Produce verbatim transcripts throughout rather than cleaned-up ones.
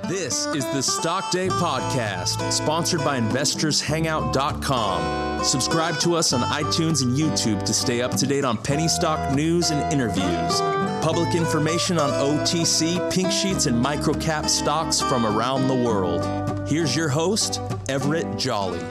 This is the Stock Day Podcast, sponsored by Investors Hangout dot com. Subscribe to us on iTunes and YouTube to stay up to date on penny stock news and interviews. Public information on O T C, pink sheets, and microcap stocks from around the world. Here's your host, Everett Jolly.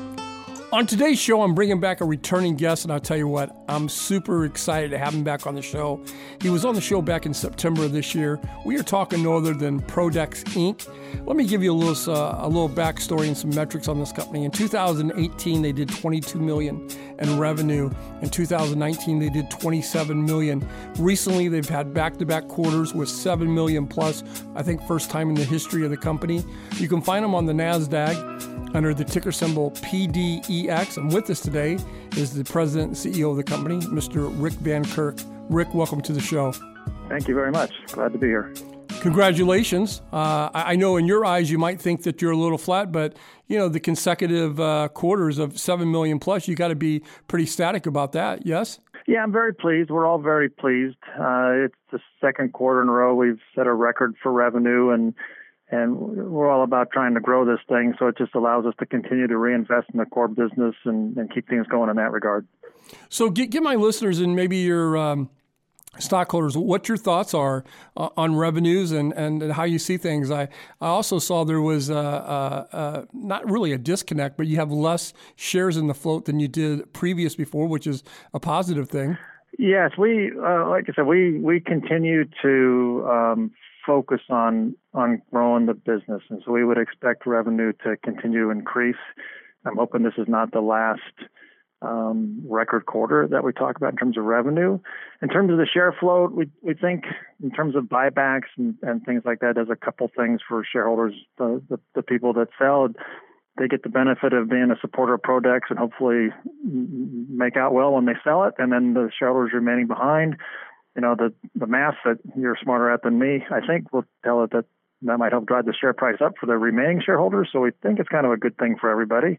On today's show, I'm bringing back a returning guest, and I'll tell you what, I'm super excited to have him back on the show. He was on the show back in September of this year. We are talking no other than Prodex Incorporated. Let me give you a little uh, a little backstory and some metrics on this company. In two thousand eighteen, they did twenty-two million dollars in revenue. In two thousand nineteen, they did twenty-seven million dollars. Recently, they've had back-to-back quarters with seven million dollars plus. I think first time in the history of the company. You can find them on the NASDAQ under the ticker symbol P D E X. And with us today is the president and C E O of the company, Mister Rick Van Kirk. Rick, welcome to the show. Thank you very much. Glad to be here. Congratulations. Uh, I know in your eyes you might think that you're a little flat, but you know the consecutive uh, quarters of seven million plus, you got to be pretty ecstatic about that. Yes. Yeah, I'm very pleased. We're all very pleased. Uh, it's the second quarter in a row we've set a record for revenue, and and we're all about trying to grow this thing. So it just allows us to continue to reinvest in the core business and, and keep things going in that regard. So give, give my listeners and maybe your um, stockholders what your thoughts are uh, on revenues and, and, and how you see things. I, I also saw there was uh, uh, uh, not really a disconnect, but you have less shares in the float than you did previous before, which is a positive thing. Yes, we uh, like I said, we we continue to um, focus on on growing the business, and so we would expect revenue to continue to increase. I'm hoping this is not the last um, record quarter that we talk about in terms of revenue. In terms of the share float, we we think in terms of buybacks and, and things like that, there's a couple things for shareholders. The, the the people that sell, they get the benefit of being a supporter of Prodex and hopefully make out well when they sell it, and then the shareholders remaining behind. You know, the, the math that you're smarter at than me, I think, will tell it that that might help drive the share price up for the remaining shareholders. So we think it's kind of a good thing for everybody.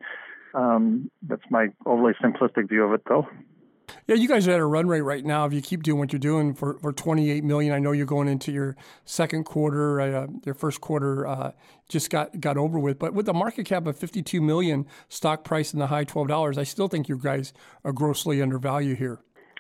Um, that's my overly simplistic view of it, though. Yeah, you guys are at a run rate right now. If you keep doing what you're doing for, for twenty-eight million dollars, I know you're going into your second quarter, uh, your first quarter uh, just got, got over with. But with a market cap of fifty-two million dollars, stock price in the high twelve dollars, I still think you guys are grossly undervalued here.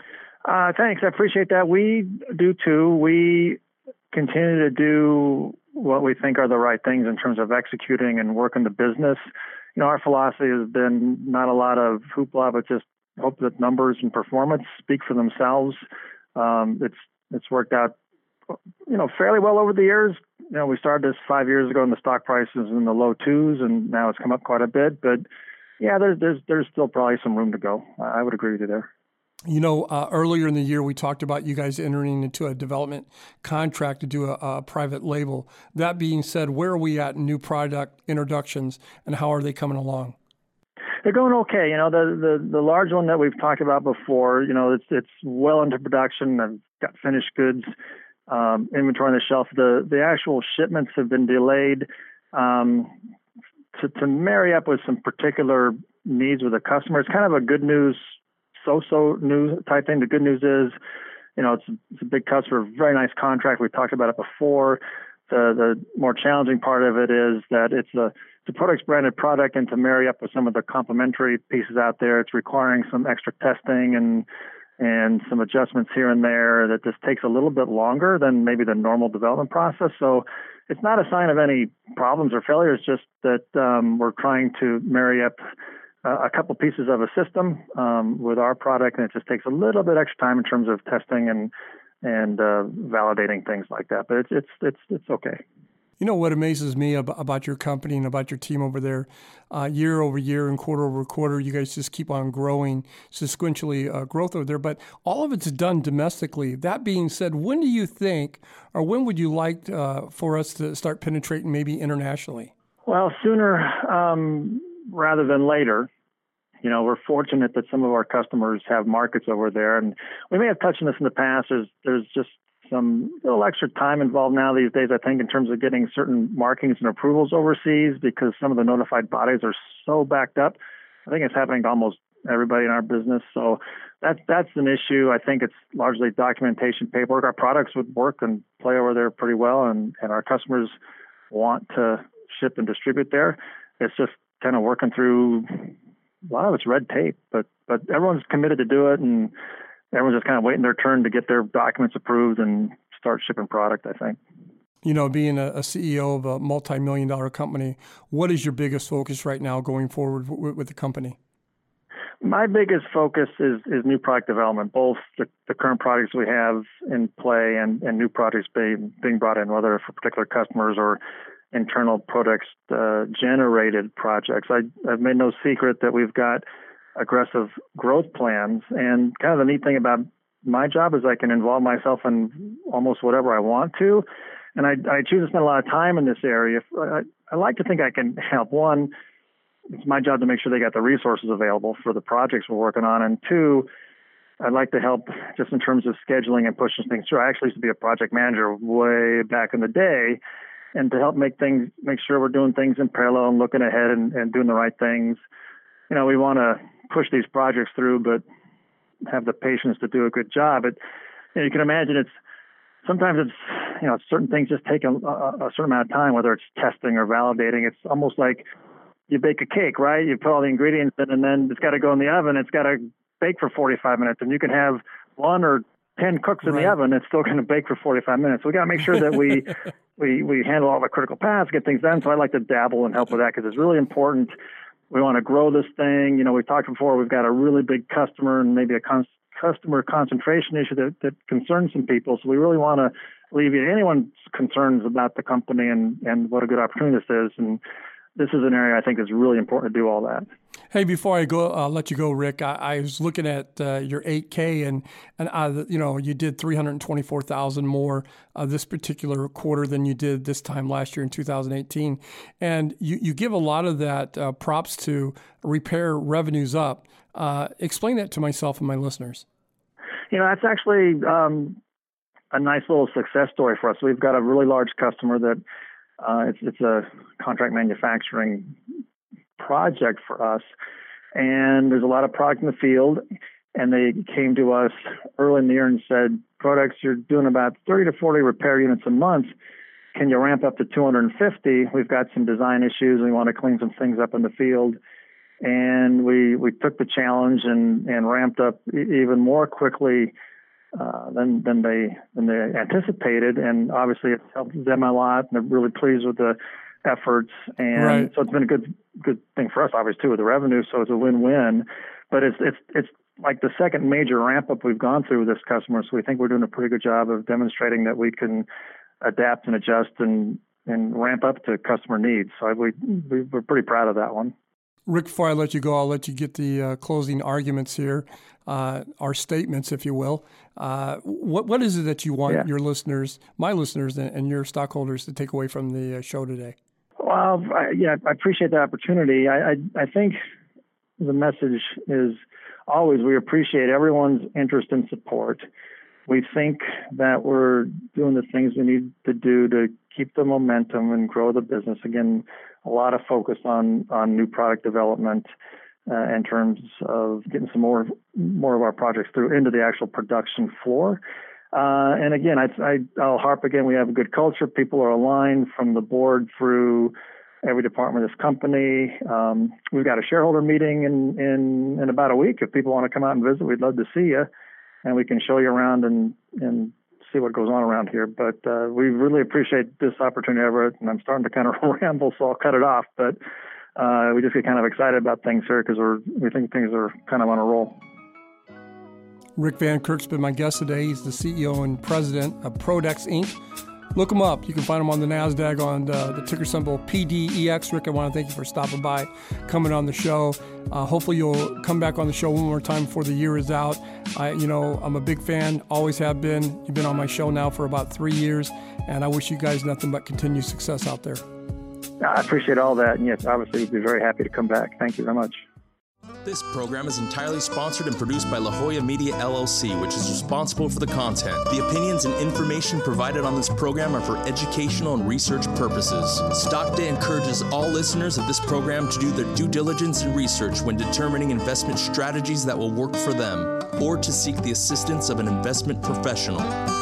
Uh, thanks. I appreciate that. We do too. We continue to do what we think are the right things in terms of executing and working the business. You know, our philosophy has been not a lot of hoopla, but just hope that numbers and performance speak for themselves. Um, it's it's worked out, you know, fairly well over the years. You know, we started this five years ago, and the stock price is in the low twos, and now it's come up quite a bit. But yeah, there's there's there's still probably some room to go. I would agree with you there. You know, uh, earlier in the year, we talked about you guys entering into a development contract to do a, a private label. That being said, where are we at in new product introductions, and how are they coming along? They're going okay. You know, the, the, the large one that we've talked about before, you know, it's it's well into production. I've got finished goods, um, inventory on the shelf. The the actual shipments have been delayed um, to, to marry up with some particular needs with the customer. It's kind of a good news, so-so news type thing. The good news is, you know, it's, it's a big customer, very nice contract. We talked about it before. The the more challenging part of it is that it's a it's a Prodex branded product, and to marry up with some of the complementary pieces out there, it's requiring some extra testing and and some adjustments here and there that just takes a little bit longer than maybe the normal development process. So it's not a sign of any problems or failures, just that um, we're trying to marry up a couple pieces of a system um, with our product, and it just takes a little bit extra time in terms of testing and and uh, validating things like that. But it's it's it's it's okay. You know what amazes me ab- about your company and about your team over there, uh, year over year and quarter over quarter, you guys just keep on growing, sequentially uh, growth over there. But all of it's done domestically. That being said, when do you think, or when would you like uh, for us to start penetrating maybe internationally? Well, sooner um, rather than later. You know, we're fortunate that some of our customers have markets over there, and we may have touched on this in the past. There's there's just some little extra time involved now these days, I think, in terms of getting certain markings and approvals overseas, because some of the notified bodies are so backed up. I think it's happening to almost everybody in our business. So that's that's an issue. I think it's largely documentation, paperwork. Our products would work and play over there pretty well, and, and our customers want to ship and distribute there. It's just kind of working through a lot of it's red tape, but but everyone's committed to do it, and everyone's just kind of waiting their turn to get their documents approved and start shipping product, I think. You know, being a, a C E O of a multi-million dollar company, what is your biggest focus right now going forward with, with the company? My biggest focus is, is new product development, both the, the current products we have in play and, and new projects being, being brought in, whether for particular customers or internal products uh, generated projects. I, I've made no secret that we've got aggressive growth plans, and kind of the neat thing about my job is I can involve myself in almost whatever I want to, and I, I choose to spend a lot of time in this area. I, I like to think I can help. One, it's my job to make sure they got the resources available for the projects we're working on, and two, I'd like to help just in terms of scheduling and pushing things through. I actually used to be a project manager way back in the day, and to help make things, make sure we're doing things in parallel and looking ahead and, and doing the right things. You know, we want to push these projects through, but have the patience to do a good job. It, you know, you can imagine it's, sometimes it's, you know, certain things just take a, a, a certain amount of time, whether it's testing or validating. It's almost like you bake a cake, right? You put all the ingredients in, and then it's got to go in the oven. It's got to bake for forty-five minutes, and you can have one or ten cooks in right. the oven. It's still going to bake for forty-five minutes. So we got to make sure that we, we, we handle all the critical paths, get things done. So I like to dabble and help with that because it's really important. We want to grow this thing. You know, we've talked before, we've got a really big customer and maybe a con- customer concentration issue that, that concerns some people. So we really want to alleviate anyone's concerns about the company and, and what a good opportunity this is. And this is an area I think is really important to do all that. Hey, before I go, I'll let you go, Rick. I, I was looking at uh, your eight K, and and uh, you know you did three hundred twenty-four thousand more uh, this particular quarter than you did this time last year in two thousand eighteen, and you, you give a lot of that uh, props to repair revenues up. Uh, explain that to myself and my listeners. You know, that's actually um, a nice little success story for us. We've got a really large customer that uh, it's it's a contract manufacturing project for us, and there's a lot of product in the field, and they came to us early in the year and said, products, you're doing about thirty to forty repair units a month. Can you ramp up to two hundred fifty? We've got some design issues, and we want to clean some things up in the field. And we we took the challenge and, and ramped up even more quickly uh, than than they than they anticipated, and obviously it helped them a lot, and they're really pleased with the efforts, and right. so it's been a good good thing for us, obviously, too, with the revenue. So it's a win-win. But it's it's it's like the second major ramp up we've gone through with this customer. So we think we're doing a pretty good job of demonstrating that we can adapt and adjust and and ramp up to customer needs. So we, we we're pretty proud of that one. Rick, before I let you go, I'll let you get the uh, closing arguments here, uh, our statements, if you will. Uh, what what is it that you want yeah. your listeners, my listeners, and, and your stockholders to take away from the uh, show today? Well, I, yeah, I appreciate the opportunity. I, I, I think the message is always we appreciate everyone's interest and support. We think that we're doing the things we need to do to keep the momentum and grow the business. Again, a lot of focus on, on new product development uh, in terms of getting some more more of our projects through into the actual production floor. Uh, and again, I, I, I'll harp again, we have a good culture. People are aligned from the board through every department of this company. Um, we've got a shareholder meeting in, in, in about a week. If people want to come out and visit, we'd love to see you, and we can show you around and, and see what goes on around here. But uh, we really appreciate this opportunity, Everett, and I'm starting to kind of ramble, so I'll cut it off. But uh, we just get kind of excited about things here because we're we think things are kind of on a roll. Rick Van Kirk's been my guest today. He's the C E O and president of Prodex Incorporated. Look him up. You can find him on the NASDAQ on the, the ticker symbol P D E X. Rick, I want to thank you for stopping by, coming on the show. Uh, hopefully you'll come back on the show one more time before the year is out. I, you know, I'm a big fan, always have been. You've been on my show now for about three years, and I wish you guys nothing but continued success out there. I appreciate all that, and yes, obviously we'd be very happy to come back. Thank you very much. This program is entirely sponsored and produced by La Jolla Media, L L C, which is responsible for the content. The opinions and information provided on this program are for educational and research purposes. Stock Day encourages all listeners of this program to do their due diligence and research when determining investment strategies that will work for them, or to seek the assistance of an investment professional.